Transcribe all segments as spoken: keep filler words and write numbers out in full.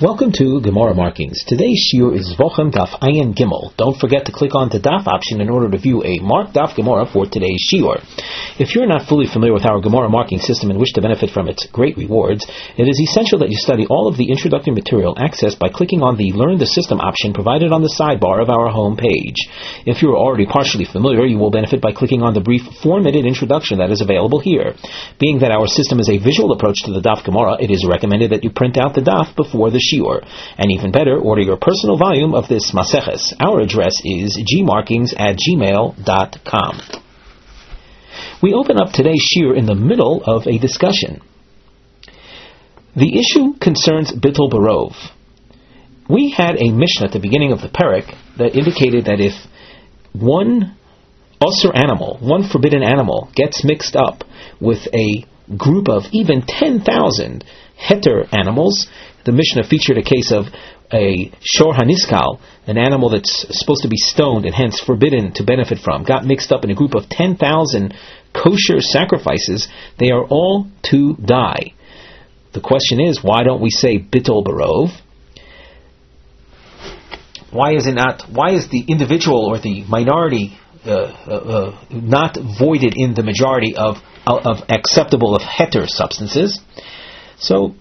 Welcome to Gemara Markings. Today's shiur is Vochem Daf Ayin Gimel. Don't forget to click on the Daf option in order to view a marked Daf Gemara for today's shiur. If you're not fully familiar with our Gemara marking system and wish to benefit from its great rewards, it is essential that you study all of the introductory material accessed by clicking on the Learn the System option provided on the sidebar of our home page. If you are already partially familiar, you will benefit by clicking on the brief four-minute introduction that is available here. Being that our system is a visual approach to the Daf Gemara, it is recommended that you print out the Daf before the shiur. And even better, order your personal volume of this Maseches. Our address is gmarkings at gmail dot com. We open up today's shiur in the middle of a discussion. The issue concerns Bittul Barov. We had a Mishnah at the beginning of the Perek that indicated that if one Osir animal, one forbidden animal, gets mixed up with a group of even ten thousand heter animals. The Mishnah featured a case of a shor haniskal, an animal that's supposed to be stoned and hence forbidden to benefit from, got mixed up in a group of ten thousand kosher sacrifices. They are all to die. The question is, why don't we say Bittul Barov? Why is it not? Why is the individual or the minority uh, uh, uh, not voided in the majority of of acceptable of heter substances? So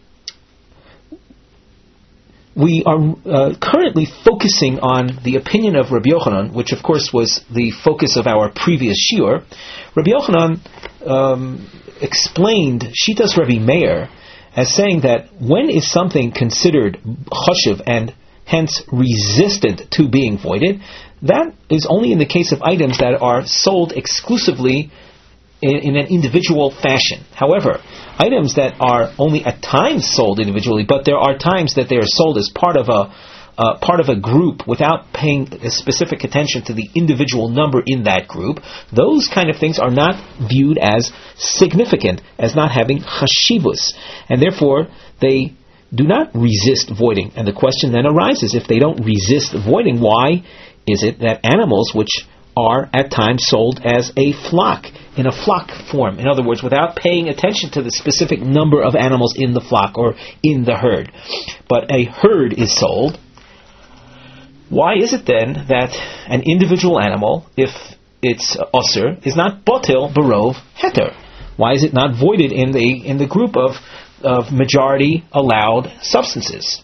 we are uh, currently focusing on the opinion of Rabbi Yochanan, which of course was the focus of our previous shiur. Rabbi Yochanan um, explained Shitas Rabbi Meir as saying that when is something considered choshev and hence resistant to being voided, that is only in the case of items that are sold exclusively in, in an individual fashion. However, items that are only at times sold individually, but there are times that they are sold as part of a uh, part of a group without paying specific attention to the individual number in that group, those kind of things are not viewed as significant, as not having chashivus, and therefore they do not resist voiding. And the question then arises, if they don't resist voiding, why is it that animals which are at times sold as a flock, in a flock form, in other words, without paying attention to the specific number of animals in the flock or in the herd, but a herd is sold, why is it then that an individual animal, if it's osir, is not botil barov heter? Why is it not voided in the in the group of of majority allowed substances?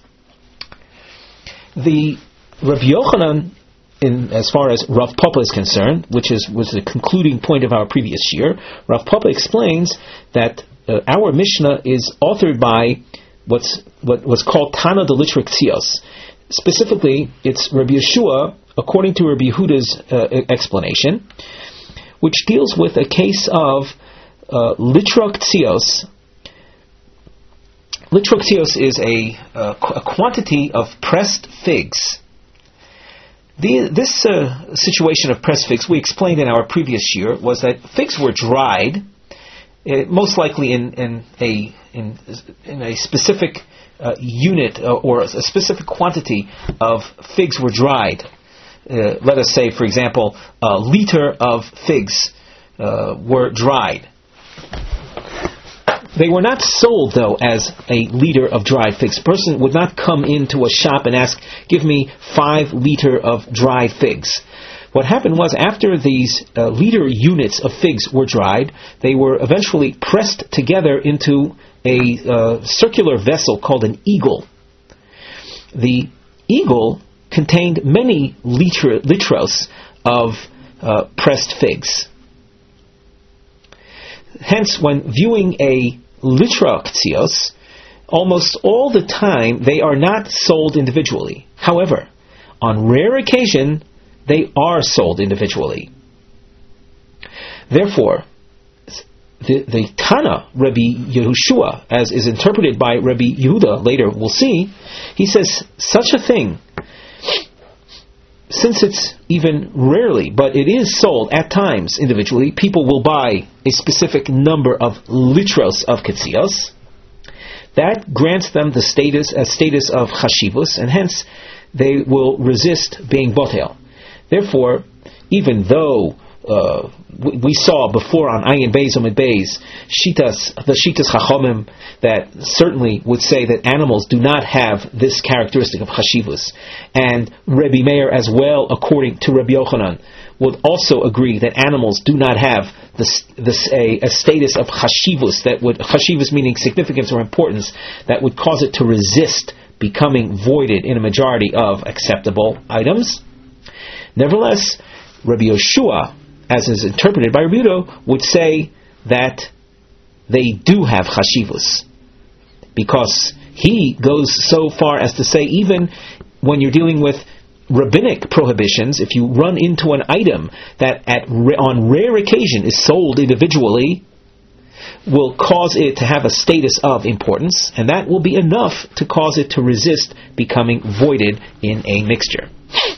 The Rabbi Yochanan, in as far as Rav Papa is concerned, which is was the concluding point of our previous year, Rav Papa explains that uh, our Mishnah is authored by what's what was called Tana de Litrik Tzios. Specifically, it's Rabbi Yeshua, according to Rabbi Yehuda's uh, explanation, which deals with a case of uh, Litrok Tzios. Litrok Tzios is a, uh, a quantity of pressed figs. The, this uh, situation of pressed figs, we explained in our previous year, was that figs were dried, uh, most likely in, in a in, in a specific uh, unit uh, or a specific quantity of figs were dried. Uh, let us say, for example, a liter of figs uh, were dried. They were not sold, though, as a liter of dried figs. A person would not come into a shop and ask, give me five liter of dried figs. What happened was, after these uh, liter units of figs were dried, they were eventually pressed together into a uh, circular vessel called an eagle. The eagle contained many liter, litros of uh, pressed figs. Hence, when viewing a litra ktzios, almost all the time they are not sold individually. However, on rare occasion, they are sold individually. Therefore, the, the Tana, Rabbi Yehoshua, as is interpreted by Rabbi Yehuda, later we'll see, he says such a thing, since it's even rarely, but it is sold at times individually, people will buy a specific number of litros of ketzios. That grants them the status a status of chashivus, and hence they will resist being botel. Therefore, even though uh, we, we saw before on Ayin Beis Omid Beis, Shitas, the Shitas Chachamim that certainly would say that animals do not have this characteristic of Chashivus. And Rebbe Meir as well, according to Rebbe Yochanan, would also agree that animals do not have this, this a, a status of Chashivus, that would, Chashivus meaning significance or importance, that would cause it to resist becoming voided in a majority of acceptable items. Nevertheless, Rabbi Yoshua, as is interpreted by Rabbi Yehuda, would say that they do have chashivus, because he goes so far as to say even when you're dealing with rabbinic prohibitions, if you run into an item that at on rare occasion is sold individually, will cause it to have a status of importance, and that will be enough to cause it to resist becoming voided in a mixture.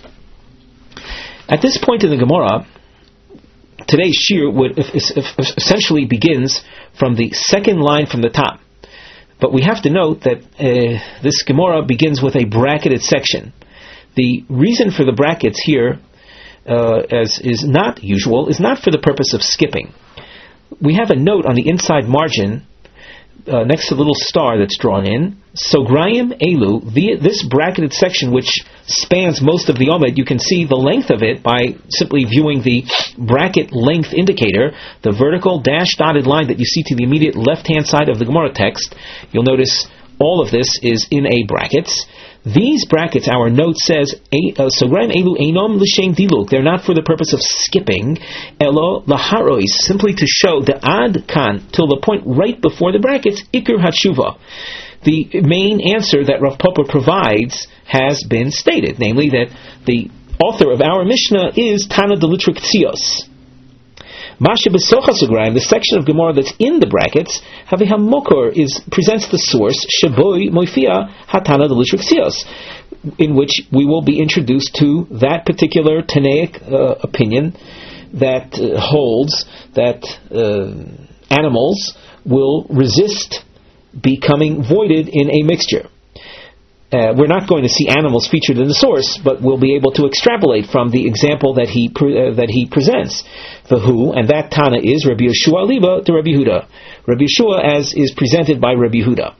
At this point in the Gemara, today's shir would if, if, if essentially begins from the second line from the top. But we have to note that uh, this Gemara begins with a bracketed section. The reason for the brackets here, uh, as is not usual, is not for the purpose of skipping. We have a note on the inside margin, uh, next to the little star that's drawn in, Sograyim Elu, the, this bracketed section which spans most of the Omed. You can see the length of it by simply viewing the bracket length indicator, the vertical dash dotted line that you see to the immediate left-hand side of the Gemara text. You'll notice all of this is in a brackets. These brackets, our note says, Sograyim Elu Einom L'Shem Diluk. They're not for the purpose of skipping, Elo Laharois, simply to show the Ad Kan, till the point right before the brackets, Iker Hatshuva. The main answer that Rav Papa provides has been stated, namely that the author of our Mishnah is Tana Delitrik Tzios. Masha B'Socha Sograim, the section of Gemara that's in the brackets, Havi HaMokor is presents the source Shaboi Moifia Hatana Delitrik Tzios, in which we will be introduced to that particular Tanaic uh, opinion that uh, holds that uh, animals will resist becoming voided in a mixture. Uh, we're not going to see animals featured in the source, but we'll be able to extrapolate from the example that he pre- uh, that he presents. The who, and that Tana is Rabbi Yeshua Liba to Rabbi Yehuda. Rabbi Yeshua as is presented by Rabbi Yehuda.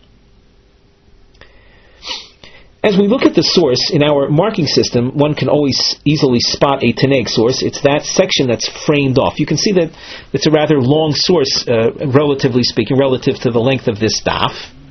As we look at the source in our marking system, one can always easily spot a Tanaic source. It's that section that's framed off. You can see that it's a rather long source, uh, relatively speaking, relative to the length of this daf.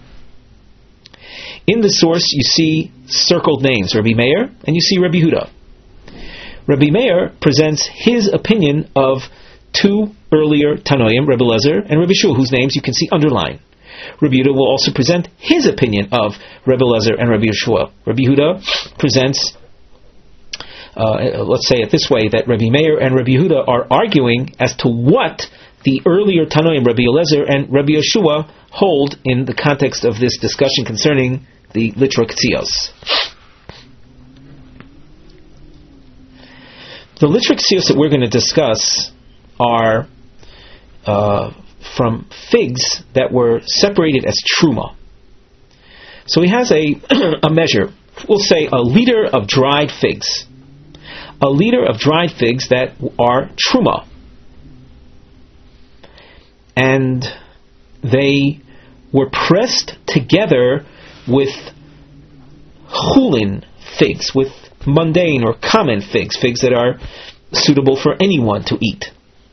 In the source, you see circled names, Rabbi Meir, and you see Rabbi Yehuda. Rabbi Meir presents his opinion of two earlier Tanoim, Rabbi Lezer and Rabbi Shua, whose names you can see underlined. Rabbi Yehuda will also present his opinion of Rabbi Lezer and Rabbi Yeshua. Rabbi Yehuda presents, uh, let's say it this way, that Rabbi Meir and Rabbi Yehuda are arguing as to what the earlier Tanoim, Rabbi Lezer and Rabbi Yeshua, hold in the context of this discussion concerning the Litra Ktzios. The Litra Ktzios that we're going to discuss are uh, from figs that were separated as truma. So he has a a measure, we'll say a liter of dried figs. A liter of dried figs that are truma. And they were pressed together with chulin figs, with mundane or common figs, figs that are suitable for anyone to eat.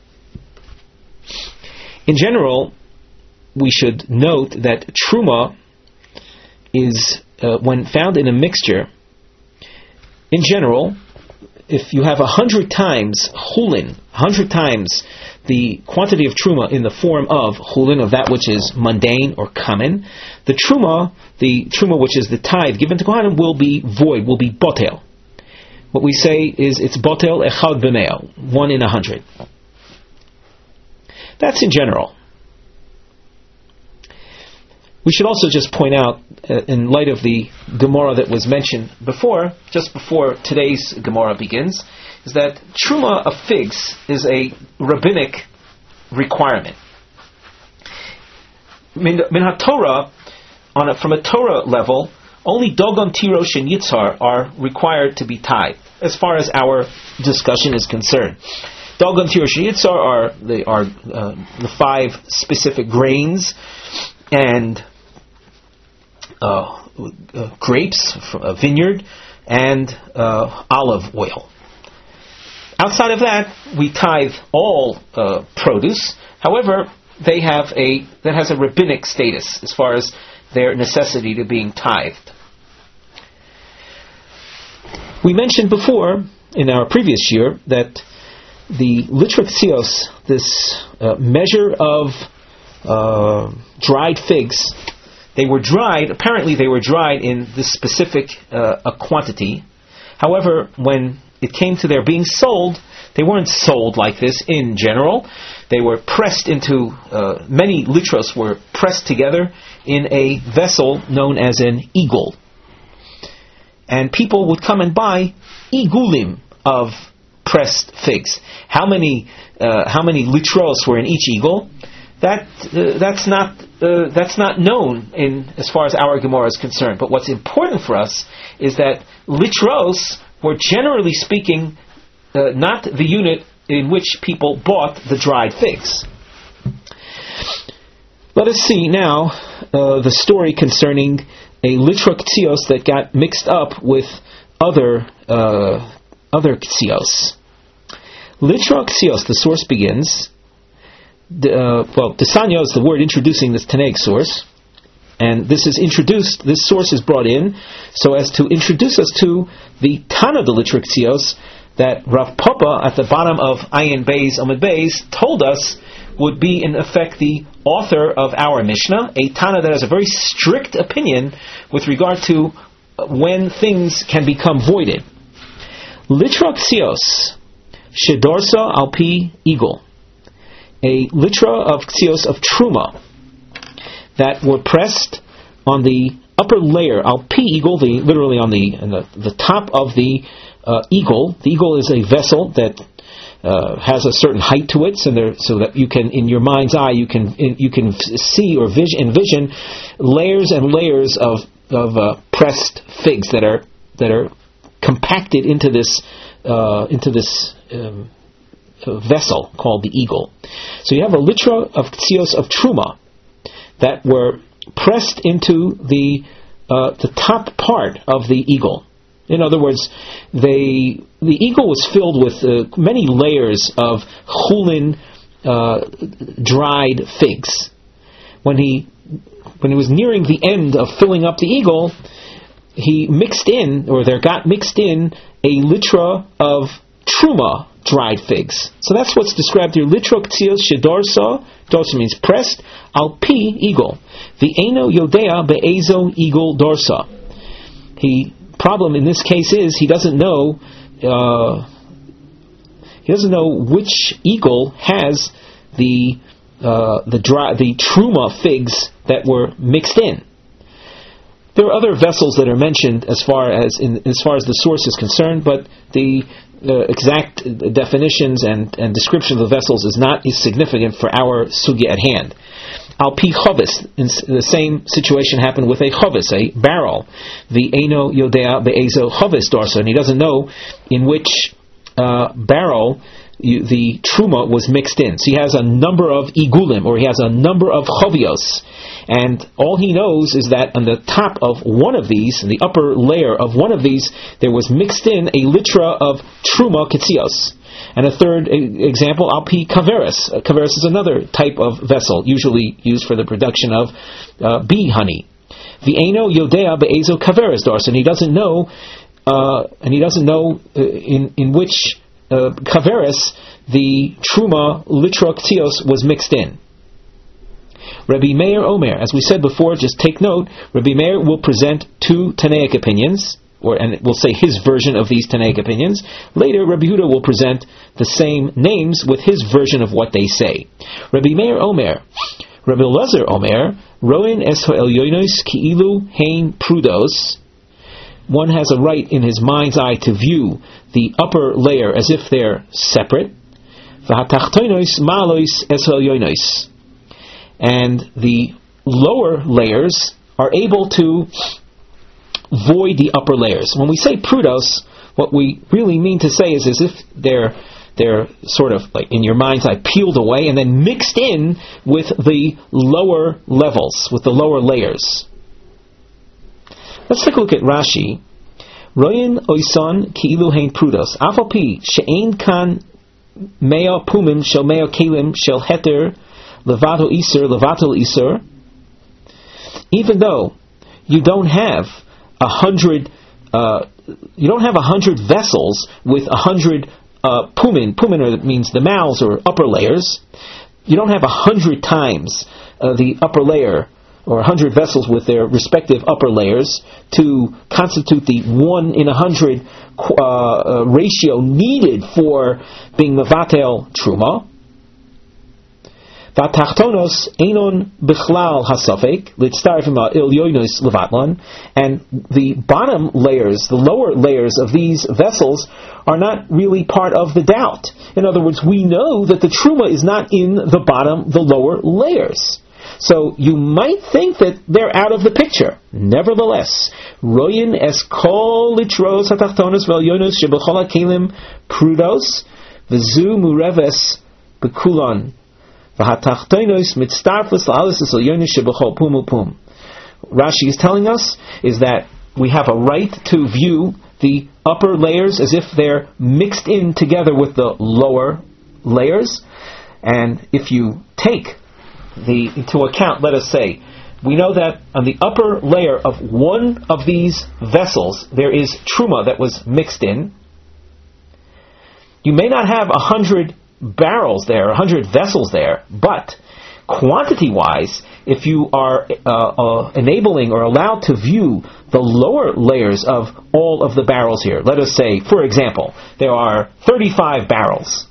In general, we should note that truma is, uh, when found in a mixture, in general, if you have a hundred times chulin, a hundred times the quantity of truma in the form of chulin, of that which is mundane or common, the truma, the truma which is the tithe given to Kohanim, will be void, will be botel. What we say is it's botel echad b'meo, one in a hundred. That's in general. We should also just point out, uh, in light of the Gemara that was mentioned before, just before today's Gemara begins, is that truma of figs is a rabbinic requirement. Min, min ha-Torah, on a, from a Torah level, only dogon, tirosh, and yitzhar are required to be tied, as far as our discussion is concerned. Dalgan Tir Sheyitzar are the are uh, the five specific grains and uh, uh, grapes from a vineyard and uh, olive oil. Outside of that, we tithe all uh, produce. However, they have a that has a rabbinic status as far as their necessity to being tithed. We mentioned before in our previous year that the litra ktzios, this uh, measure of uh, dried figs, they were dried. Apparently, they were dried in this specific uh, a quantity. However, when it came to their being sold, they weren't sold like this in general. They were pressed into, uh, many litros were pressed together in a vessel known as an eagle. And people would come and buy igulim of pressed figs. How many uh, how many litros were in each eagle? That uh, that's not uh, that's not known in as far as our Gemara is concerned. But what's important for us is that litros were, generally speaking, uh, not the unit in which people bought the dried figs. Let us see now uh, the story concerning a litra ktzios that got mixed up with other uh, other ktzios. Litra ktzios, the source begins. The, uh, well, Desanyo is the word introducing this Tanaic source, and this is introduced. This source is brought in so as to introduce us to the Tana de Litra ktzios that Rav Papa at the bottom of Ayin Beis Amud Beis told us would be in effect the author of our Mishnah, a Tana that has a very strict opinion with regard to when things can become voided. Litra ktzios shedorsa alpi eagle, a litra of ktzios of truma that were pressed on the upper layer alpi eagle, the literally on the the, the top of the uh, eagle. The eagle is a vessel that Uh, has a certain height to it, so, there, so that you can, in your mind's eye, you can in, you can see or vis- envision layers and layers of of uh, pressed figs that are that are compacted into this uh, into this um, uh, vessel called the eagle. So you have a litra of ktzios of truma that were pressed into the uh, the top part of the eagle. In other words, they, the eagle was filled with uh, many layers of chulin, uh, dried figs. When he, when he was nearing the end of filling up the eagle, he mixed in, or there got mixed in, a litra of truma dried figs. So that's what's described here. Litra ktzios shedorsa, dorsa means pressed, al pi eagle. The eno yodea be'ezo eagle dorsa. He problem in this case is he doesn't know uh, he doesn't know which eagle has the uh, the dry, the truma figs that were mixed in. There are other vessels that are mentioned as far as in, as far as the source is concerned, but the uh, exact definitions and, and description of the vessels is not as significant for our sugya at hand. Al pi chovis, in the same situation happened with a chovis, a barrel. The eno yodea be'ezo chovis dorsa, and he doesn't know in which uh, barrel you, the truma was mixed in. So he has a number of igulim, or he has a number of chovios, and all he knows is that on the top of one of these, in the upper layer of one of these, there was mixed in a litra of truma ktzios. And a third example, alpi kaveris. Kaveris is another type of vessel, usually used for the production of uh, bee honey. V'eno yodea be'ezo kaveris dors, and he doesn't know, uh, and he doesn't know uh, in in which uh, kaveris the truma litra ktzios was mixed in. Rabbi Meir Omer, as we said before, just take note. Rabbi Meir will present two Tanaic opinions. Or, and we'll say his version of these Tanaic opinions. Later, Rabbi Huda will present the same names with his version of what they say. Rabbi Meir Omer, Rabbi Elazar Omer, Roin es ha'elyonos ki'ilu hein prudos. One has a right in his mind's eye to view the upper layer as if they're separate. V'hatachtonos ma'alois es ha'elyonos. And the lower layers are able to void the upper layers. When we say prudos, what we really mean to say is as if they're they're sort of like in your mind's eye peeled away and then mixed in with the lower levels, with the lower layers. Let's take a look at Rashi. Royin oison ki'ilu hein prudos afal pi she'ein kan mea pumim shel mea kelim shel heter levato iser levato iser. Even though you don't have a hundred, uh, you don't have a hundred vessels with a hundred uh, pumin. Pumin means the mouths or upper layers. You don't have a hundred times uh, the upper layer or a hundred vessels with their respective upper layers to constitute the one in a hundred uh, uh, ratio needed for being mevatel truma. Vatachtonos einon bichlal hasafek litztarfim ilyonos levatlan, and the bottom layers, the lower layers of these vessels, are not really part of the doubt. In other words, we know that the truma is not in the bottom, the lower layers. So you might think that they're out of the picture. Nevertheless, royin es kol litros hatachtonos velyonos shebechol hakelim prudos v'zu mureves bekulon. Rashi is telling us is that we have a right to view the upper layers as if they're mixed in together with the lower layers. And if you take the into account, let us say, we know that on the upper layer of one of these vessels there is truma that was mixed in. You may not have a hundred barrels there, a hundred vessels there, but quantity-wise, if you are uh, uh, enabling or allowed to view the lower layers of all of the barrels here, let us say, for example, there are thirty-five barrels,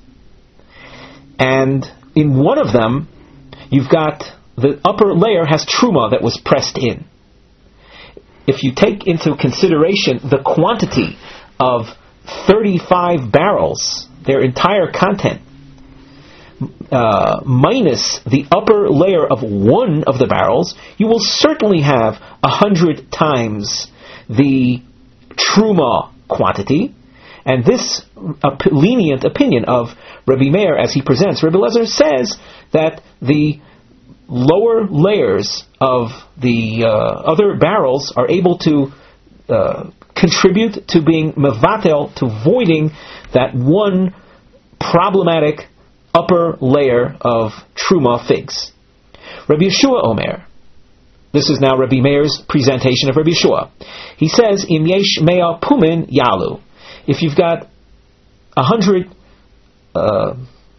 and in one of them, you've got the upper layer has truma that was pressed in. If you take into consideration the quantity of thirty-five barrels, their entire content, Uh, minus the upper layer of one of the barrels, you will certainly have a hundred times the truma quantity. And this uh, lenient opinion of Rabbi Meir, as he presents, Rabbi Eliezer says that the lower layers of the uh, other barrels are able to uh, contribute to being mevatel, to voiding that one problematic upper layer of truma figs. Rabbi Yeshua Omer. This is now Rabbi Meir's presentation of Rabbi Yeshua. He says, Im yesh mea pumin yalu. If you've got a hundred uh,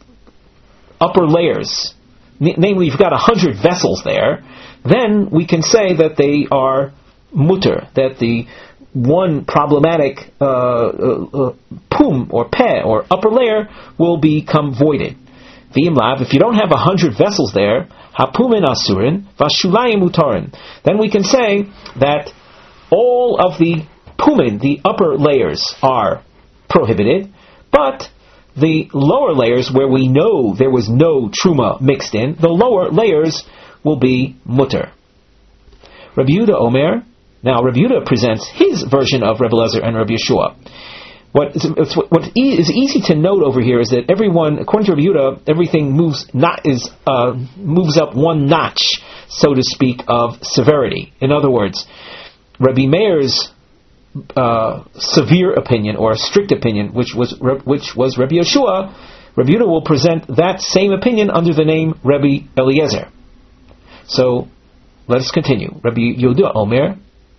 upper layers, n- namely you've got a hundred vessels there, then we can say that they are mutter, that the one problematic uh, uh, uh, pum or peh or upper layer will become voided. V'imlav, if you don't have a hundred vessels there, hapumin asurin vashulayim utarin, then we can say that all of the pumin, the upper layers, are prohibited, but the lower layers, where we know there was no truma mixed in, the lower layers will be mutter. Rabbi Yehuda Omer. Now Rabbi Yehuda presents his version of Rabbi Eliezer and Rabbi Yeshua. What is, what is easy to note over here is that everyone, according to Rabbi Yehuda, everything moves not is uh, moves up one notch, so to speak, of severity. In other words, Rabbi Meir's uh, severe opinion or strict opinion, which was which was Rabbi Yeshua, Rabbi Yehuda will present that same opinion under the name Rabbi Eliezer. So let us continue. Rabbi Yehuda Omer,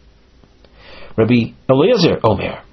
Rabbi Eliezer Omer.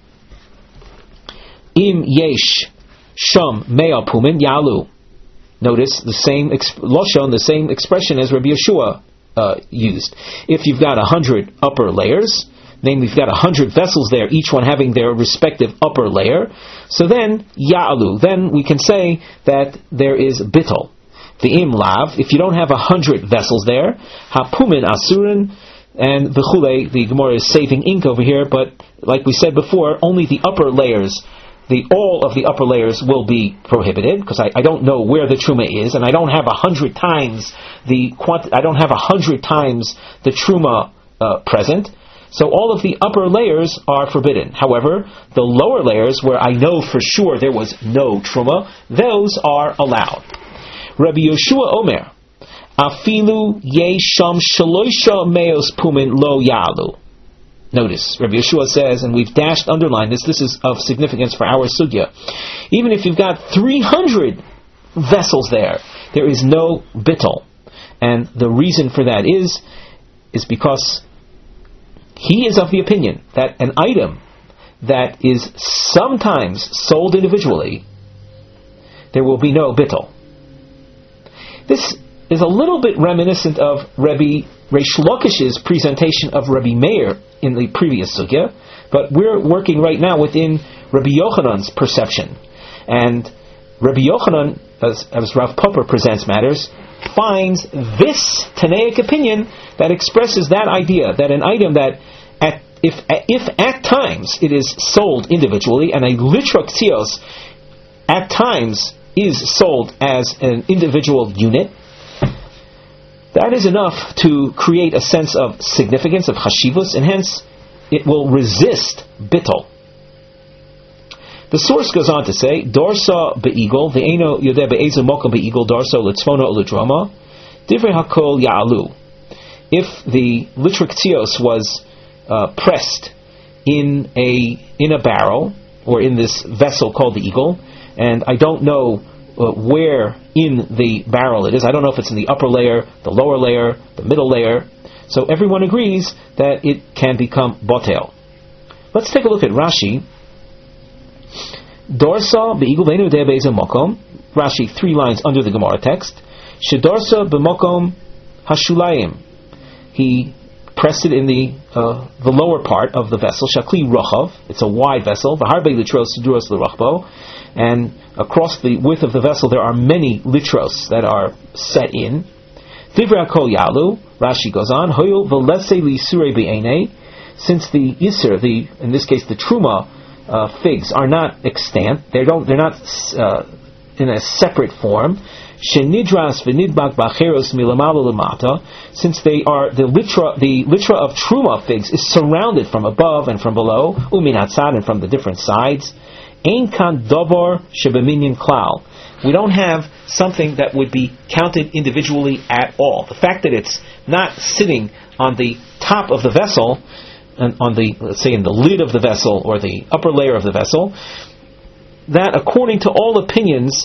Im yesh sham mea pumin yalu. Notice the same exp- loshon, the same expression as Rabbi Yeshua uh, used. If you've got a hundred upper layers, namely you've got a hundred vessels there, each one having their respective upper layer, so then yalu. Then we can say that there is bittul. The im lav. If you don't have a hundred vessels there, hapumin asurin. And v'chulei, the Gemara is saving ink over here, but like we said before, only the upper layers, the all of the upper layers will be prohibited, because I, I don't know where the truma is, and I don't have a hundred times the quanti- I don't have a hundred times the truma uh, present. So all of the upper layers are forbidden. However, the lower layers, where I know for sure there was no truma, those are allowed. Rabbi Yoshua Omer, Afilu yesham shaloisha meos pumin lo yalu. Notice, Rabbi Yeshua says, and we've dashed underlined this, this is of significance for our sugya. Even if you've got three hundred vessels there, there is no bittul. And the reason for that is, is because he is of the opinion that an item that is sometimes sold individually, there will be no bittul. This is a little bit reminiscent of Rabbi Reish Lakish's presentation of Rabbi Meir in the previous sugya, but we're working right now within Rabbi Yochanan's perception. And Rabbi Yochanan, as, as Rav Popper presents matters, finds this Tanaic opinion that expresses that idea, that an item that, at, if, if at times it is sold individually, and a litra ktzios at times is sold as an individual unit, that is enough to create a sense of significance, of chashivus, and hence it will resist bittul. The source goes on to say, Dorsa be'igol, ve'eno yodeh be'ezu mokom be'igol, Dorsa litzvona uludroma, divrei hakol ya'alu. If the litra ktzios was uh, pressed in a in a barrel, or in this vessel called the eagle, and I don't know uh, where in the barrel it is, I don't know if it's in the upper layer, the lower layer, the middle layer, so everyone agrees that it can become botel. Let's take a look at Rashi. Dorsa be'igul ve'enu yodeh be'ezu mokom. Rashi, three lines under the Gemara text. Shedorsa b'mokom hashulayim. He pressed it in the uh, the lower part of the vessel. Shakli rochav. It's a wide vessel. V'harbe litros suduros l'rachbo. And across the width of the vessel there are many litros that are set in. Divrei hakol yalu. Rashi goes on. Hoyul v'lesei lisurei be'enei. Since the yisur, the in this case the truma, Uh, figs are not extant. They don't. They're not uh, in a separate form. Shenidras v'nidbak b'acheros milamalo lamata. Since they are the litra, the litra of truma figs is surrounded from above and from below, umin hatzad, and from the different sides. Ein kan davar shebeminyan klal. We don't have something that would be counted individually at all. The fact that it's not sitting on the top of the vessel, on the, let's say, in the lid of the vessel or the upper layer of the vessel, that, according to all opinions,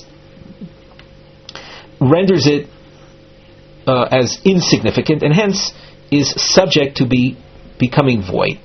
renders it uh, as insignificant and hence is subject to be becoming void.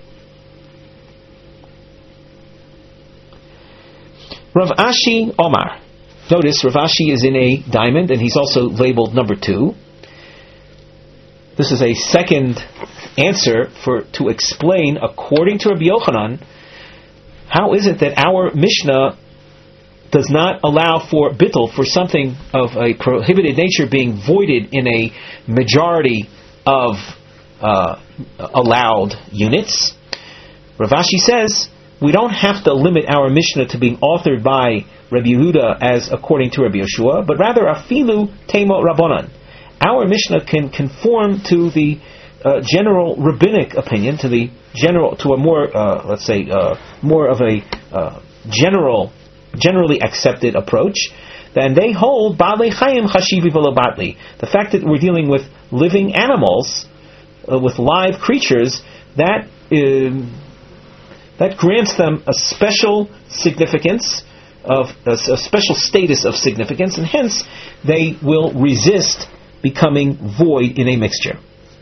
Rav Ashi Omar. Notice Rav Ashi is in a diamond and he's also labeled number two. This is a second answer for to explain, according to Rabbi Yochanan, how is it that our Mishnah does not allow for bittul, for something of a prohibited nature being voided in a majority of uh, allowed units. Rav Ashi says we don't have to limit our Mishnah to being authored by Rabbi Yehuda as according to Rabbi Yeshua, but rather afilu temo rabbanan. Our Mishnah can conform to the uh, general rabbinic opinion, to the general, to a more, uh, let's say, uh, more of a uh, general, generally accepted approach. Then they hold balei chayim chashivi v'lo batli. The fact that we're dealing with living animals, uh, with live creatures, that uh, that grants them a special significance of a, a special status of significance, and hence they will resist becoming void in a mixture.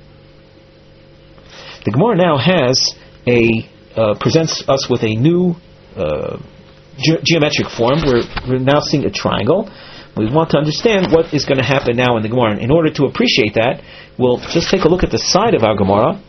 The Gemara now has a uh, presents us with a new uh, ge- geometric form. We're, we're now seeing a triangle. We want to understand what is going to happen now in the Gemara. And in order to appreciate that, we'll just take a look at the side of our Gemara.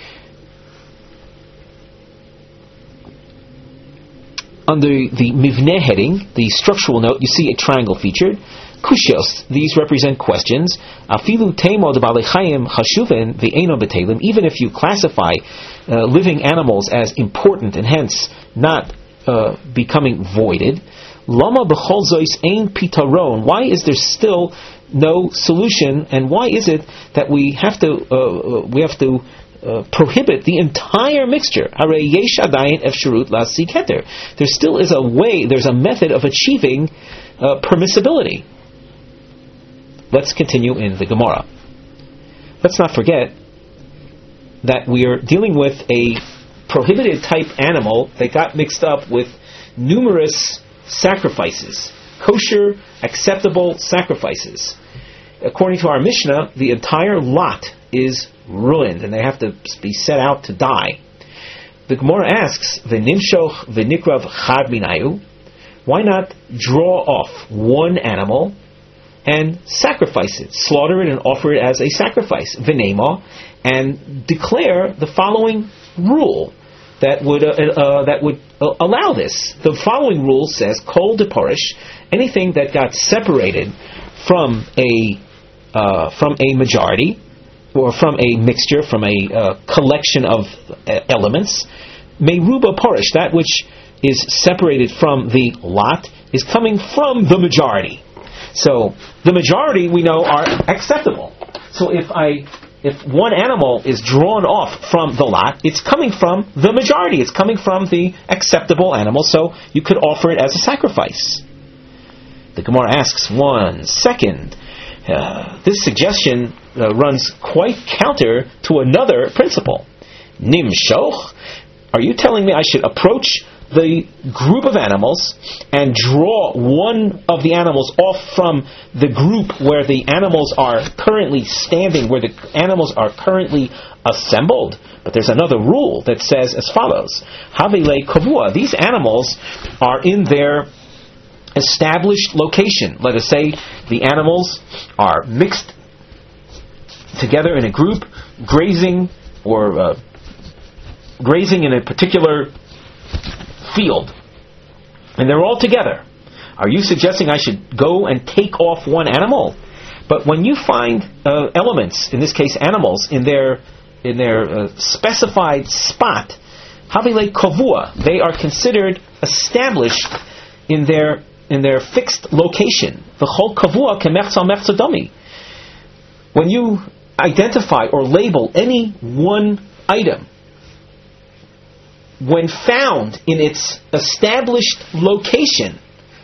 Under the Mivneh heading, the structural note, you see a triangle featured. Kushios, these represent questions. Afilu teimo de balechayim chashuven ve'eno betelim. Even if you classify uh, living animals as important and hence not uh, becoming voided, lama b'chol zois ein pitaron. Why is there still no solution? And why is it that we have to uh, we have to uh, prohibit the entire mixture. There still is a way, there's a method of achieving uh, permissibility. Let's continue in the Gemara. Let's not forget that we are dealing with a prohibited type animal that got mixed up with numerous sacrifices, kosher, acceptable sacrifices. According to our Mishnah, the entire lot is ruined and they have to be set out to die. The Gemara asks, "V'nimshoch v'nikrav chad minayu." Why not draw off one animal and sacrifice it, slaughter it and offer it as a sacrifice, v'nema, and declare the following rule that would uh, uh, that would uh, allow this. The following rule says, kol deparish, anything that got separated from a uh, from a majority, or from a mixture, from a uh, collection of uh, elements, meruba parish, that which is separated from the lot is coming from the majority. So the majority we know are acceptable. So if I if one animal is drawn off from the lot, it's coming from the majority. It's coming from the acceptable animal, so you could offer it as a sacrifice. The Gemara asks one second. Uh, this suggestion uh, runs quite counter to another principle. Nimshoch, are you telling me I should approach the group of animals and draw one of the animals off from the group where the animals are currently standing, where the animals are currently assembled? But there's another rule that says as follows: Havile kavua. These animals are in their established location. Let us say the animals are mixed together in a group, grazing or uh, grazing in a particular field, and they're all together. Are you suggesting I should go and take off one animal? But when you find uh, elements, in this case animals, in their in their uh, specified spot, havile kavua, they are considered established in their in their fixed location. The whole kavua kemechza mechza dami. When you identify or label any one item, when found in its established location,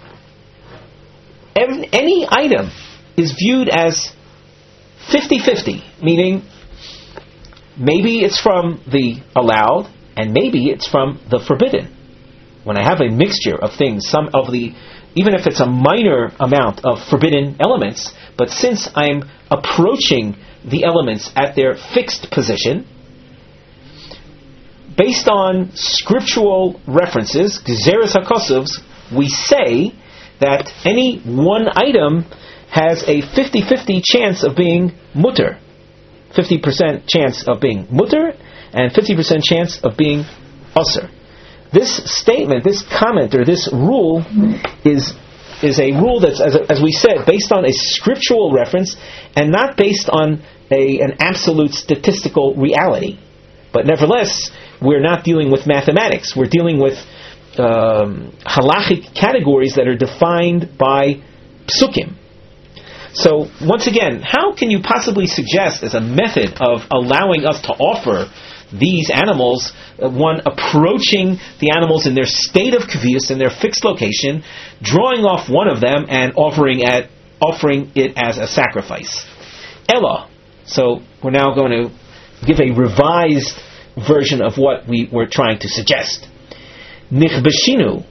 any item is viewed as fifty-fifty, meaning maybe it's from the allowed and maybe it's from the forbidden. When I have a mixture of things, some of the, even if it's a minor amount of forbidden elements, but since I'm approaching the elements at their fixed position, based on scriptural references, Gezeres HaKosovs, we say that any one item has a fifty-fifty chance of being mutter. fifty percent chance of being mutter and fifty percent chance of being usr. This statement, this comment, or this rule is is a rule that's, as, as we said, based on a scriptural reference and not based on a, an absolute statistical reality. But nevertheless, we're not dealing with mathematics. We're dealing with um, halachic categories that are defined by psukim. So, once again, how can you possibly suggest as a method of allowing us to offer these animals, uh, one approaching the animals in their state of kaviyus, in their fixed location, drawing off one of them and offering at offering it as a sacrifice? Ella. So, we're now going to give a revised version of what we were trying to suggest. Nichbashinu,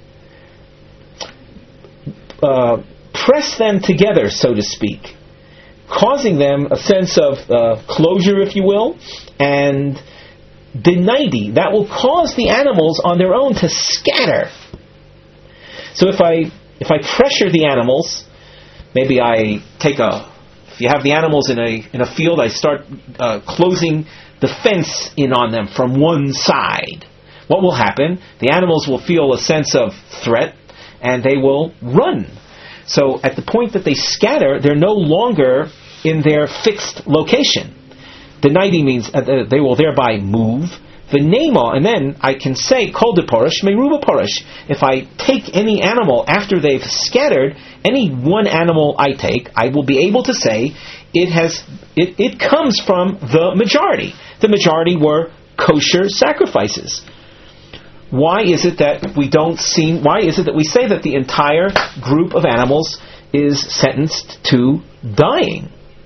uh, press them together, so to speak, causing them a sense of uh, closure, if you will, and denaidi, that will cause the animals on their own to scatter. So if I if I pressure the animals, maybe I take a, if you have the animals in a in a field, I start uh, closing the fence in on them from one side. What will happen? The animals will feel a sense of threat and they will run. So at the point that they scatter, they're no longer in their fixed location. The naidi means uh, they will thereby move. The nema, and then I can say kol de porish meruba porish. If I take any animal after they've scattered, any one animal I take, I will be able to say it has it, it comes from the majority. the majority were kosher sacrifices. Why is it that we don't see, why is it that we say that the entire group of animals is sentenced to dying?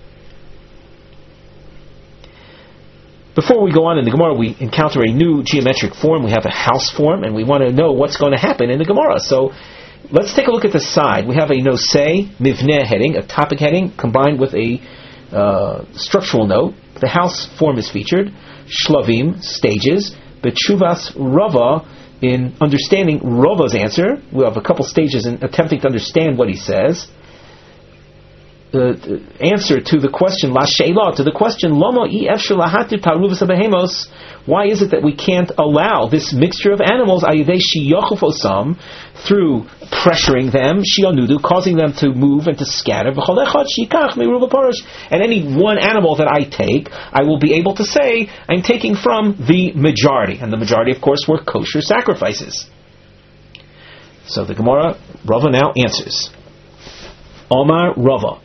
Before we go on in the Gemara, we encounter a new geometric form. We have a house form, and we want to know what's going to happen in the Gemara. So let's take a look at the side. We have a nosei mivneh heading, a topic heading, combined with a uh, structural note. The house form is featured. Shlavim, stages. Betshuvas Rava, in understanding Rava's answer. We have a couple stages in attempting to understand what he says. Uh, answer to the question, La Sheila, to the question, Lomo I Efshel Lahatir Taruvas Behemos. Why is it that we can't allow this mixture of animals, Ayidei Shiyochuf Osam, through pressuring them, Shionudu, causing them to move and to scatter, V'cholechot Shikach Meruva Porosh, and any one animal that I take, I will be able to say, I'm taking from the majority. And the majority, of course, were kosher sacrifices. So the Gemara, Rava now answers. Omar Rava.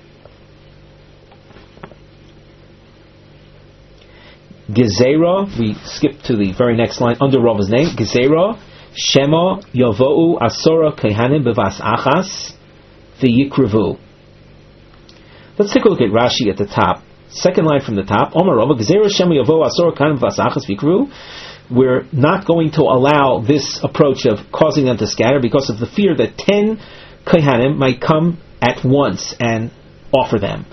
Gezerah, we skip to the very next line under Rava's name. Gezerah, Shema, Yavo'u, Asora, Kehanim, Bevas Achas, V'yikrevu. Let's take a look at Rashi at the top. Second line from the top. Omar Rava, Gezerah, Shema, Yavo'u, Asora, Kehanim, Bevas Achas, V'yikrevu. We're not going to allow this approach of causing them to scatter because of the fear that ten Kehanim might come at once and offer them.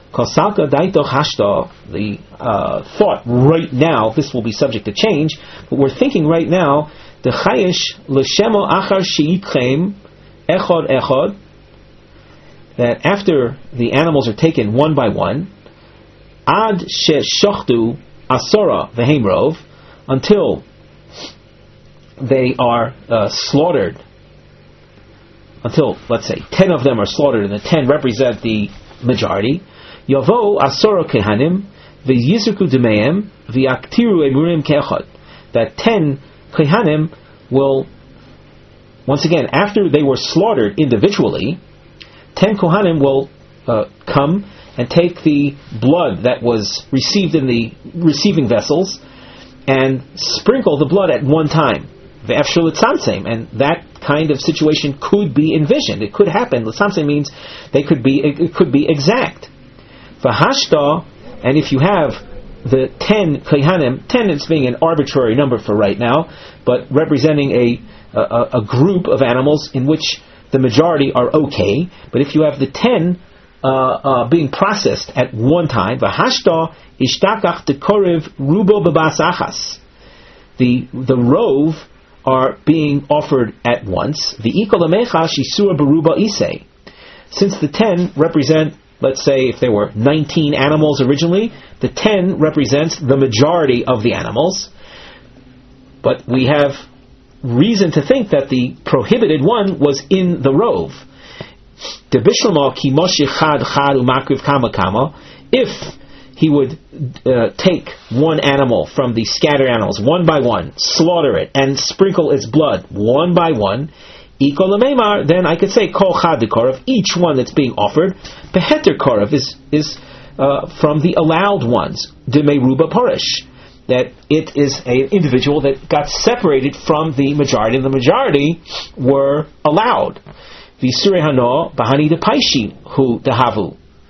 The uh, thought right now, this will be subject to change, but we're thinking right now, the chayish l'shemo achar sheitchem echod echod, that after the animals are taken one by one, ad sheshachtu asora v'heimrov, until they are uh, slaughtered, until, let's say, ten of them are slaughtered, and the ten represent the majority. Yavo asoro kehanim v'yizruku demeim v'yaktiru emurim ke'echad. That ten kehanim will, once again, after they were slaughtered individually, ten kohanim will uh, come and take the blood that was received in the receiving vessels and sprinkle the blood at one time. V'efshel l'tzamtzem, and that kind of situation could be envisioned. It could happen. L'tzamtzem means they could be. It could be exact. V'hashta, and if you have the ten kehanim, ten is being an arbitrary number for right now, but representing a, a a group of animals in which the majority are okay. But if you have the ten uh, uh, being processed at one time, v'hashta ishtakach dekorev rubo bebas achas, the the rove are being offered at once. V'ikol amecha shisura beruba isei. Since the ten represent, let's say if there were nineteen animals originally, the ten represents the majority of the animals. But we have reason to think that the prohibited one was in the rove. If he would uh, take one animal from the scattered animals, one by one, slaughter it, and sprinkle its blood one by one, then I could say kol chad dekorav, each one that's being offered, beheter korav is is uh, from the allowed ones, demeruba parish, that it is an individual that got separated from the majority, and the majority were allowed. V'surei hano bahani depaishi hu dehavu.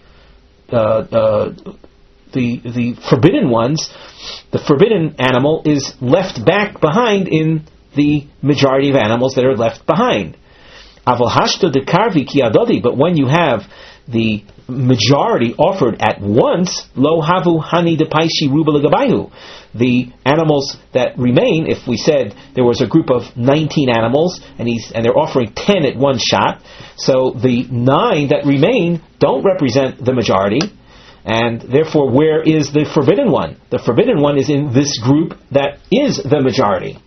The the forbidden ones, the forbidden animal is left back behind in the majority of animals that are left behind. Aval hashto dekarvi ki adodi, but when you have the majority offered at once, lo havu hani depaishi ruba legabayu, the animals that remain, if we said there was a group of nineteen animals and he's and they're offering ten at one shot, so the nine that remain don't represent the majority, and therefore where is the forbidden one? The forbidden one is in this group that is the majority.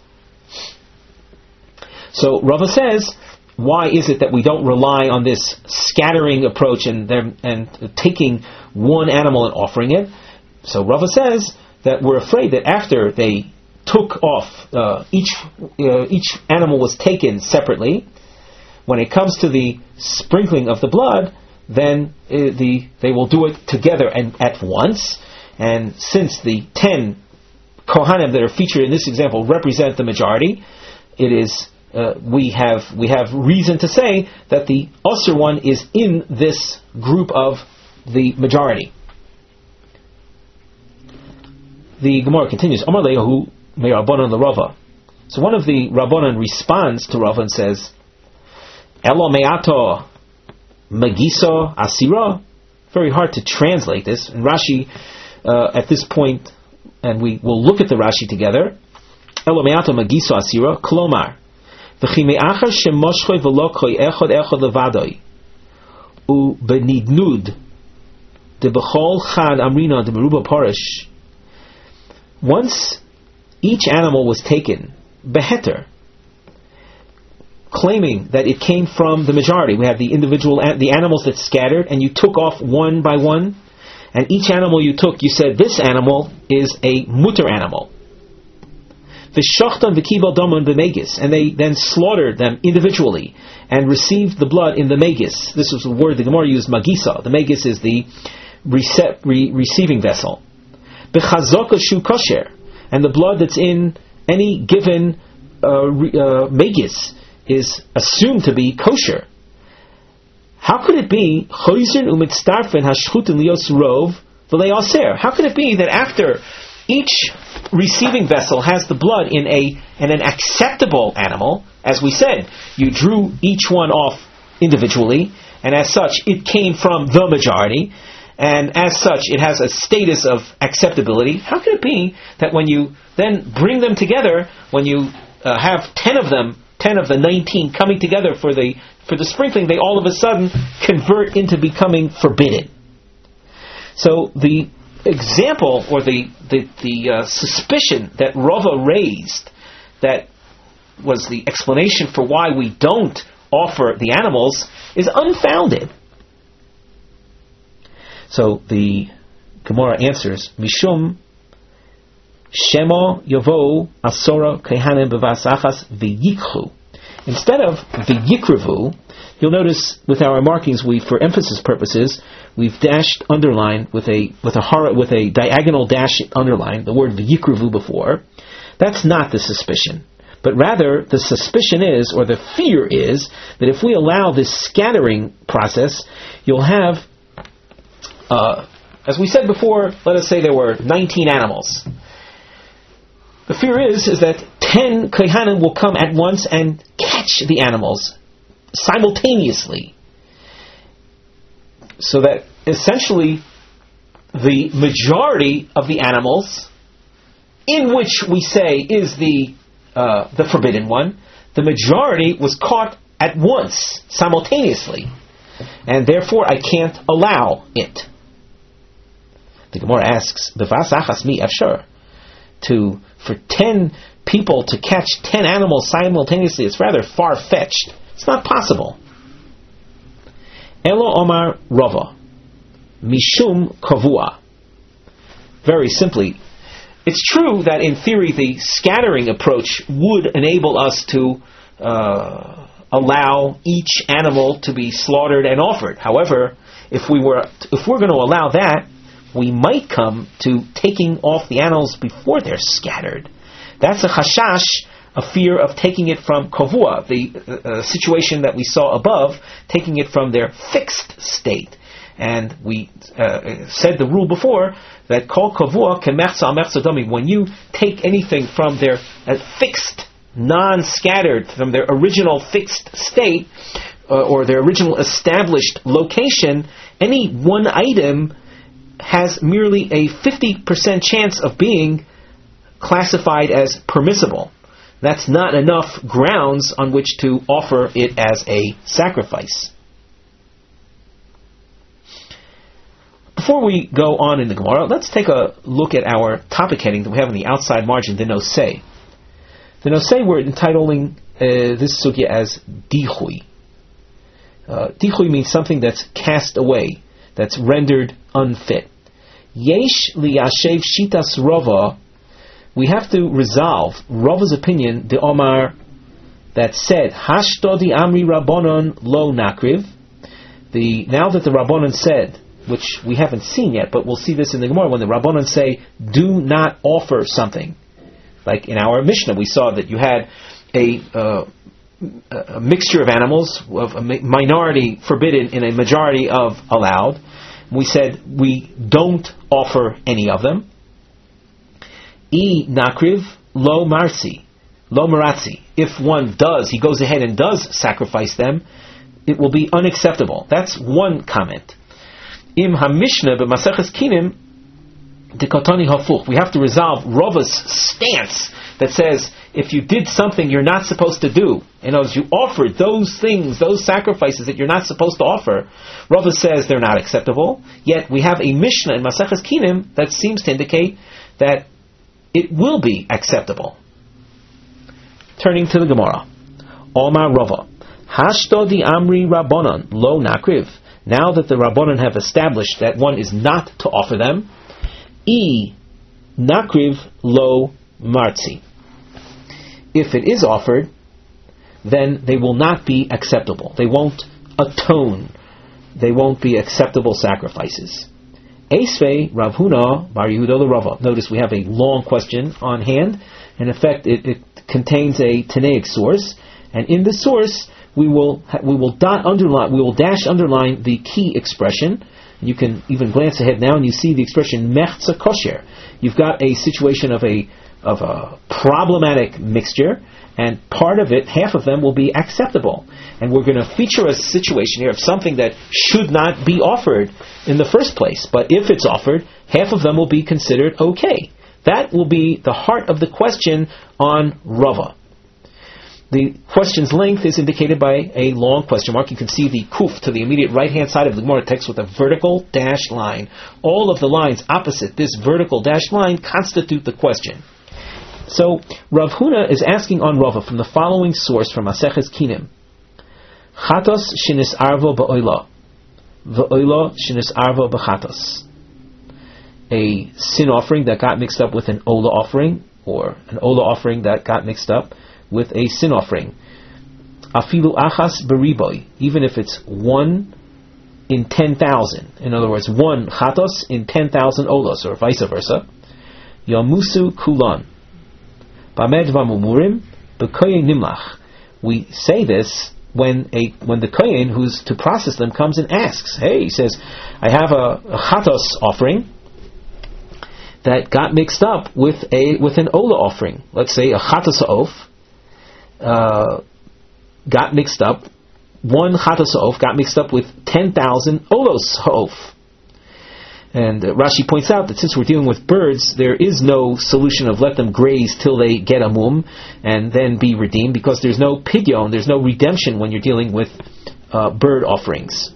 So Rava says, why is it that we don't rely on this scattering approach and and taking one animal and offering it? So Rava says that we're afraid that after they took off, uh, each uh, each animal was taken separately, when it comes to the sprinkling of the blood, then uh, the they will do it together and at once, And since the ten Kohanim that are featured in this example represent the majority, it is uh, we have we have reason to say that the Osir one is in this group of the majority. The Gemara continues, Amar le'Yahu me'Rabbanan l'Rava. So one of the Rabbanan responds to Rava and says, Elo me'ato magiso asira. Very hard to translate this. And Rashi, uh, at this point, and we will look at the Rashi together. Elo me'ato magiso asira, klomar. V'chi me'achar shemoshchoi v'lokhoi echod echod levadoi. U benidnud de b'chol chad amrina de meruba parish. Once each animal was taken, beheter, claiming that it came from the majority. We have the individual, the animals that scattered, and you took off one by one, and each animal you took, you said, this animal is a mutter animal. V'shachtan v'kival daman b'megis, and they then slaughtered them individually, and received the blood in the megis. This was the word the Gemara used, magisa. The megis is the rece- re- receiving vessel. B'chazaka shu kosher, and the blood that's in any given uh, uh, megis is assumed to be kosher. How could it be choizen u'mitztarfen hashchutin lios rov v'lei aser? How could it be that after each receiving vessel has the blood in a in an acceptable animal, as we said, you drew each one off individually, and as such it came from the majority, and as such it has a status of acceptability. How can it be that when you then bring them together, when you uh, have ten of them, ten of the nineteen coming together for the for the sprinkling, they all of a sudden convert into becoming forbidden? So the example, or the the, the uh, suspicion that Rava raised, that was the explanation for why we don't offer the animals, is unfounded. So the Gemara answers, Mishum Shemo Yovo Asora Kehanim Bevasachas V'yikhu. Instead of V'yikrevu, you'll notice with our markings, we, for emphasis purposes, we've dashed underline with a with a hor- with a diagonal dash underline the word V'yikrevu before. That's not the suspicion, but rather the suspicion is, or the fear is, that if we allow this scattering process, you'll have, uh, as we said before, let us say there were nineteen animals. The fear is is that ten kohanim will come at once and catch the animals simultaneously, so that essentially the majority of the animals, in which we say is the uh, the forbidden one, the majority was caught at once, simultaneously, and therefore I can't allow it. The Gemara asks, "B'vasachas mi afshar?" To for ten people to catch ten animals simultaneously, it's rather far-fetched. It's not possible. Elo Omar Rava Mishum Kavua. Very simply, it's true that in theory the scattering approach would enable us to uh, allow each animal to be slaughtered and offered. However, if we were if we're going to allow that, we might come to taking off the animals before they're scattered. That's a chashash, a fear of taking it from kavua, the uh, situation that we saw above, taking it from their fixed state. And we uh, said the rule before that kol kavua kemechza al mechza dami. When you take anything from their uh, fixed, non-scattered, from their original fixed state, uh, or their original established location, any one item has merely a fifty percent chance of being classified as permissible. That's not enough grounds on which to offer it as a sacrifice. Before we go on in the Gemara, let's take a look at our topic heading that we have on the outside margin, the nosei. The nosei, we're entitling uh, this sugya as dichui. Uh, dichui means something that's cast away, that's rendered unfit. Yesh liyashev shitas Rava. We have to resolve Rava's opinion, the Omar, that said, Hashtodi Amri Rabbanon lo nakriv. The now that the Rabbanon said which we haven't seen yet, but we'll see this in the Gemara when the Rabbanan say, do not offer something. Like in our Mishnah, we saw that you had a, uh, a mixture of animals, of a minority forbidden and a majority of allowed. We said we don't offer any of them. E nakriv lo marsi, lo maratzi. If one does, he goes ahead and does sacrifice them, it will be unacceptable. That's one comment. Im ha-mishnah b'maseches kinim dikotani hafuch. We have to resolve Rava's stance that says if you did something you're not supposed to do, in other words, you offered those things, those sacrifices that you're not supposed to offer, Rava says they're not acceptable. Yet we have a mishnah in Maseches Kinim that seems to indicate that it will be acceptable. Turning to the Gemara, Omar Rava, Hashto di Amri Rabbanon lo nakriv. Now that the Rabbanon have established that one is not to offer them, E nakriv lo martzi. If it is offered, then they will not be acceptable. They won't atone. They won't be acceptable sacrifices. Esvei Rav Huna Bar Yehuda l'Rava. Notice we have a long question on hand. In effect, it, it contains a Tanaic source, and in the source we will we will dot underline we will dash underline the key expression. You can even glance ahead now, and you see the expression mechza kosher. You've got a situation of a of a problematic mixture, and part of it, half of them, will be acceptable. And we're going to feature a situation here of something that should not be offered in the first place. But if it's offered, half of them will be considered okay. That will be the heart of the question on Rava. The question's length is indicated by a long question mark. You can see the kuf to the immediate right-hand side of the Gemara text with a vertical dashed line. All of the lines opposite this vertical dashed line constitute the question. So Rav Huna is asking on Rava from the following source from Maseches Kinim: Chatos shinis arvo ba'oila, va'oila shinis arvo b'chatos. A sin offering that got mixed up with an ola offering, or an ola offering that got mixed up with a sin offering. Afilu achas beriboy, even if it's one in ten thousand. In other words, one chatos in ten thousand olas, or vice versa. Yamusu kulan. Bamed v'mumurim b'koyin nimlach. We say this when a when the koyin who's to process them comes and asks. Hey, he says, I have a, a chatos offering that got mixed up with a with an ola offering. Let's say a chatos ha'of uh, got mixed up. One chatos ha'of got mixed up with ten thousand olos ha'of. And uh, Rashi points out that since we're dealing with birds, there is no solution of let them graze till they get a mum and then be redeemed, because there's no pidyon, there's no redemption when you're dealing with uh, bird offerings.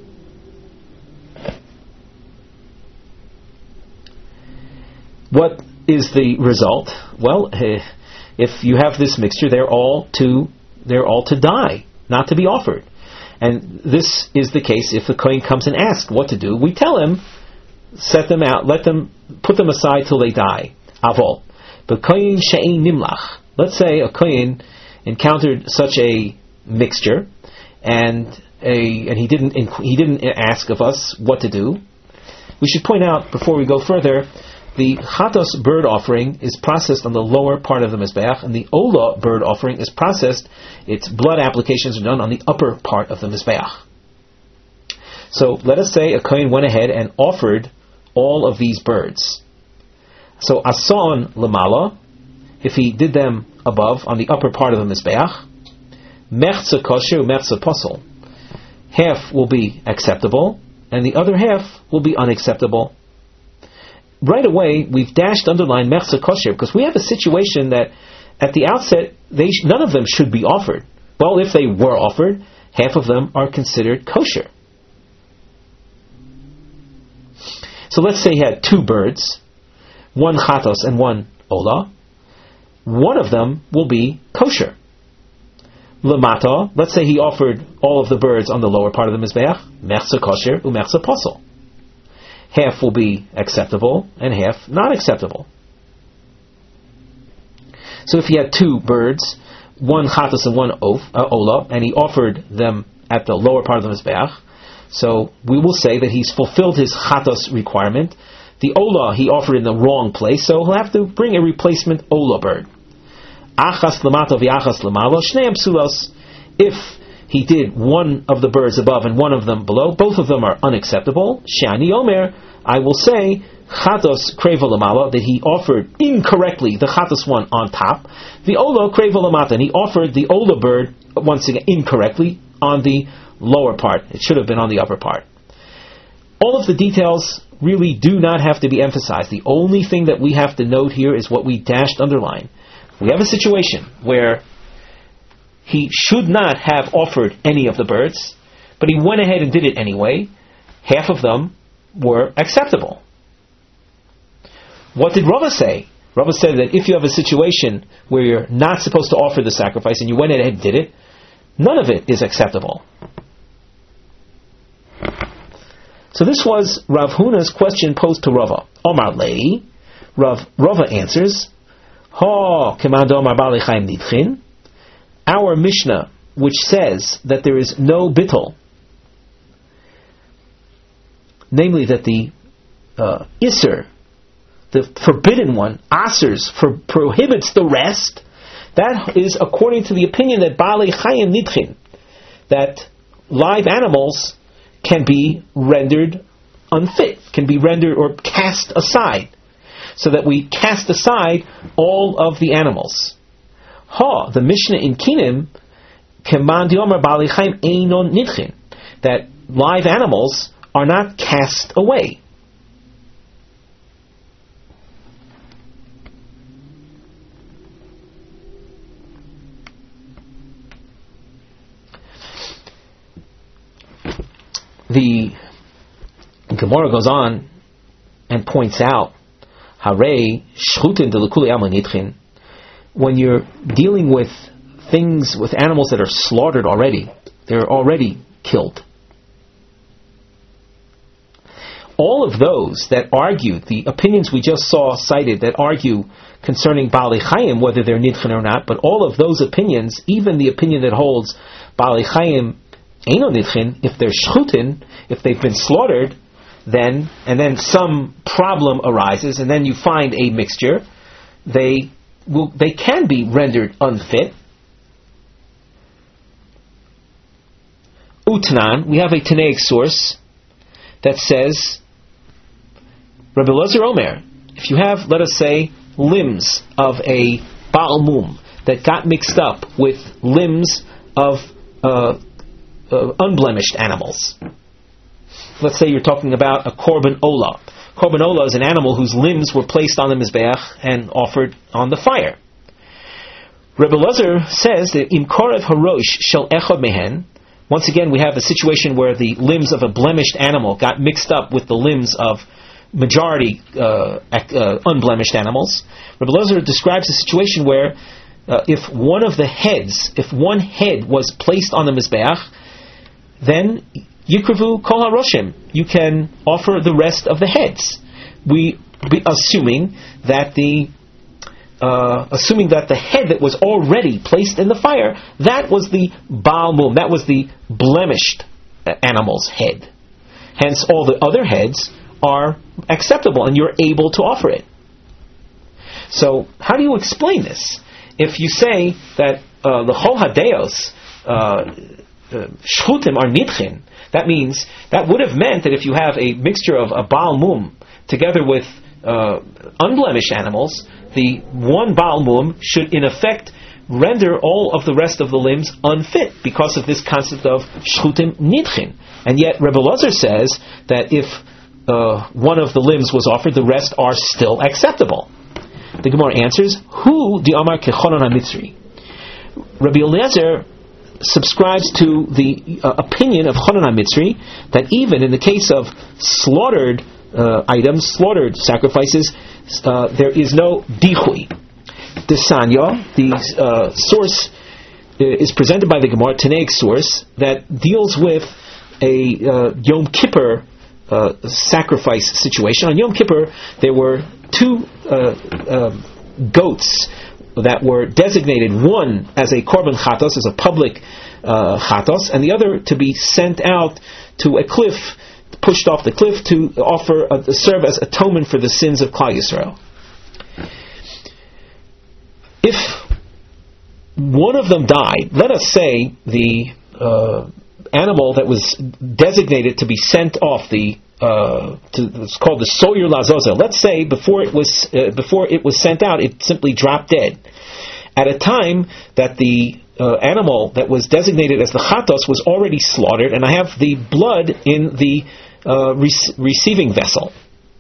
What is the result? Well, uh, if you have this mixture, they're all to they're all to die, not to be offered. And this is the case if the kohen comes and asks what to do. We tell him, set them out, let them, put them aside till they die. Avol. But kohen she'ein nimlach. Let's say a kohen encountered such a mixture, and a and he didn't he didn't ask of us what to do. We should point out before we go further, the chatos bird offering is processed on the lower part of the mizbeach, and the ola bird offering is processed. Its blood applications are done on the upper part of the mizbeach. So let us say a kohen went ahead and offered all of these birds. So ason lamala, if he did them above on the upper part of the mizbeach, mechza kosher, mechza posel, half will be acceptable and the other half will be unacceptable. Right away we've dashed underline mechza kosher because we have a situation that at the outset they sh- none of them should be offered. Well, if they were offered, half of them are considered kosher. So let's say he had two birds, one chatos and one ola. One of them will be kosher. Lamata, let's say he offered all of the birds on the lower part of the mizbeach, mechza kosher umechza posel. Half will be acceptable and half not acceptable. So if he had two birds, one chatos and one oaf, uh, ola, and he offered them at the lower part of the mizbeach, So we will say that he's fulfilled his chatos requirement. The ola he offered in the wrong place, so he'll have to bring a replacement ola bird. Achas lamato v'achas lamalo shneim psulos. If he did one of the birds above and one of them below, both of them are unacceptable. Shani omer, I will say, chatos kreva lamala, that he offered incorrectly the chatos one on top. The ola kreva lamata, and he offered the ola bird once again incorrectly on the lower part. It should have been on the upper part. All of the details really do not have to be emphasized. The only thing that we have to note here is what we dashed underline. We have a situation where he should not have offered any of the birds, but he went ahead and did it anyway. Half of them were acceptable. What did Rava say? Rava said that if you have a situation where you're not supposed to offer the sacrifice and you went ahead and did it, none of it is acceptable. So this was Rav Huna's question posed to Rava. Omar Lei, Rav Rava answers, Ha kemando Omar Bali Chaim Nidchin. Our Mishnah, which says that there is no bittul, namely that the uh, Isser, the forbidden one, Asers, for, prohibits the rest, that is according to the opinion that Bali Chaim Nidchin, that live animals can be rendered unfit, can be rendered or cast aside, so that we cast aside all of the animals. Ha, the Mishnah in Kinim, Keman Diomer Bali Chaim Einon Nidchin, that live animals are not cast away. The Gemara goes on and points out, Harei Shchutin Delukuli Alma Nidchin, when you're dealing with things, with animals that are slaughtered already, they're already killed. All of those that argue, the opinions we just saw cited that argue concerning Bali Chaim, whether they're Nidchin or not, but all of those opinions, even the opinion that holds Bali Chaim Eino Nidchin, if they're Shchutin, if they've been slaughtered, then, and then some problem arises, and then you find a mixture, they will, they can be rendered unfit. Utnan, we have a Tanaic source that says, Rabbi Elazar Omer, if you have, let us say, limbs of a Baal Mum that got mixed up with limbs of uh, uh, unblemished animals. Let's say you're talking about a Korban Ola. Korban Ola is an animal whose limbs were placed on the Mizbeach and offered on the fire. Rebbe Elazar says that Im Korev Harosh Shel Echad Mehen. Once again, we have a situation where the limbs of a blemished animal got mixed up with the limbs of majority uh, uh, unblemished animals. Rebbe Elazar describes a situation where uh, if one of the heads, if one head was placed on the Mizbeach, then Yikrivu Kol HaRoshim, you can offer the rest of the heads. We, we assuming that the uh, assuming that the head that was already placed in the fire, that was the Baal Mum, that was the blemished animal's head. Hence, all the other heads are acceptable, and you're able to offer it. So, how do you explain this? If you say that uh, the Chol Hadeos Shchutim are Nidchin, that means, that would have meant that if you have a mixture of a Baal Mum together with uh, unblemished animals, the one Baal Mum should in effect render all of the rest of the limbs unfit because of this concept of Shchutim Nidchin. And yet Rebbe Elazar says that if uh, one of the limbs was offered, the rest are still acceptable. The Gemara answers, Hu di Amar Kechonon HaMitzri. Rabbi Eliezer subscribes to the uh, opinion of Chonon HaMitzri that even in the case of slaughtered uh, items, slaughtered sacrifices, uh, there is no dichui. The Sanya, the uh, source uh, is presented by the Gemara, Tanaic source, that deals with a uh, Yom Kippur uh, sacrifice situation. On Yom Kippur, there were two uh, uh, goats that were designated, one as a korban chatos, as a public uh, chatos, and the other to be sent out to a cliff, pushed off the cliff to offer, uh, serve as atonement for the sins of Klal Yisrael. If one of them died, let us say the uh, animal that was designated to be sent off, the uh, to, it's called the Soyer Lazozel. Let's say before it was uh, before it was sent out, it simply dropped dead. At a time that the uh, animal that was designated as the chatos was already slaughtered, and I have the blood in the uh, re- receiving vessel.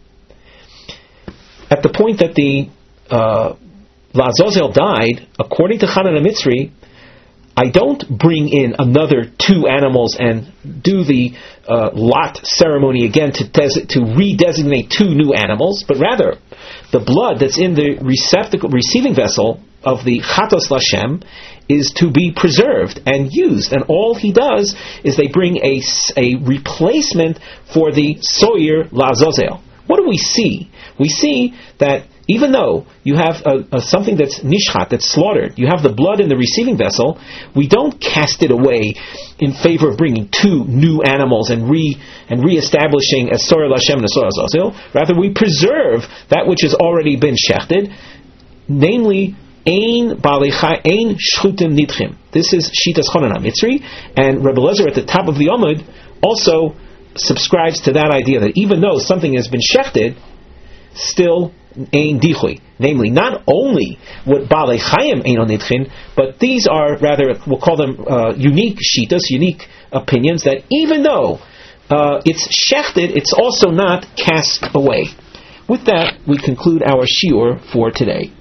At the point that the uh, Lazozel died, according to Chanan HaMitzri, I don't bring in another two animals and do the uh, lot ceremony again to des- to redesignate two new animals, but rather the blood that's in the receptacle, receiving vessel of the Chatos Lashem is to be preserved and used, and all he does is they bring a, a replacement for the Soyer Lazozel. What do we see? We see that even though you have a, a, something that's nishchat, that's slaughtered, you have the blood in the receiving vessel, we don't cast it away in favor of bringing two new animals and re and reestablishing as Soyer Lashem and Soyer Lazozel. Rather, we preserve that which has already been shechted, namely Ein Balei Ein Shchutim Nidchim. This is Shitas Chanan HaMitzri, and Rebbe Lezer at the top of the Amud also subscribes to that idea that even though something has been shechted, still Ein Dichui. Namely, not only what Balei Chayim Ein Nidchin, but these are rather, we'll call them uh, unique Shitas, unique opinions, that even though uh, it's shechted, it's also not cast away. With that, we conclude our shiur for today.